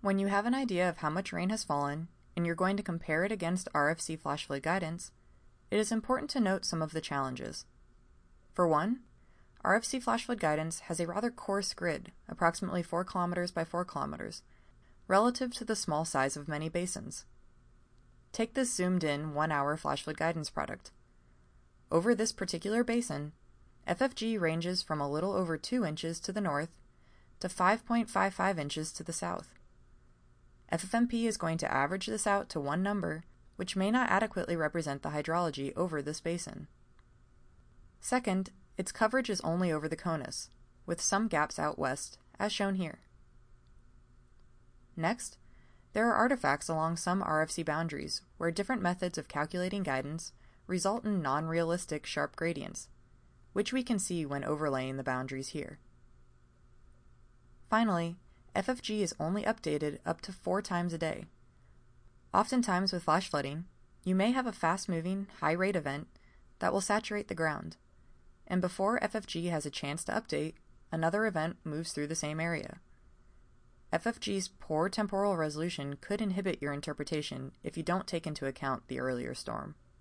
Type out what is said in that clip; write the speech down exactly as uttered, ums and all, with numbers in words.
When you have an idea of how much rain has fallen, and you're going to compare it against R F C flash flood guidance, it is important to note some of the challenges. For one, R F C flash flood guidance has a rather coarse grid, approximately four kilometers by four kilometers, relative to the small size of many basins. Take this zoomed-in one-hour flash flood guidance product. Over this particular basin, F F G ranges from a little over two inches to the north to five point five five inches to the south. F F M P is going to average this out to one number, which may not adequately represent the hydrology over this basin. Second, its coverage is only over the CONUS, with some gaps out west, as shown here. Next, there are artifacts along some R F C boundaries where different methods of calculating guidance result in non-realistic sharp gradients, which we can see when overlaying the boundaries here. Finally, F F G is only updated up to four times a day. Oftentimes with flash flooding, you may have a fast-moving, high-rate event that will saturate the ground, and before F F G has a chance to update, another event moves through the same area. F F G's poor temporal resolution could inhibit your interpretation if you don't take into account the earlier storm.